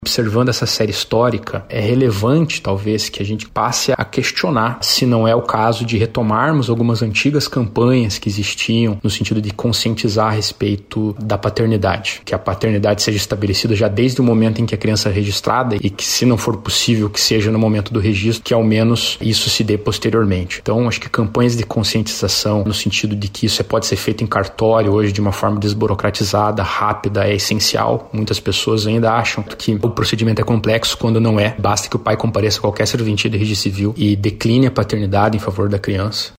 Observando essa série histórica, é relevante, talvez, que a gente passe a questionar se não é o caso de retomarmos algumas antigas campanhas que existiam no sentido de conscientizar a respeito da paternidade. Que a paternidade seja estabelecida já desde o momento em que a criança é registrada e que, se não for possível, que seja no momento do registro, que ao menos isso se dê posteriormente. Então, acho que campanhas de conscientização, no sentido de que isso pode ser feito em cartório hoje de uma forma desburocratizada, rápida, é essencial. Muitas pessoas ainda acham que o procedimento é complexo quando não é. Basta que o pai compareça a qualquer serventia de registro civil e decline a paternidade em favor da criança.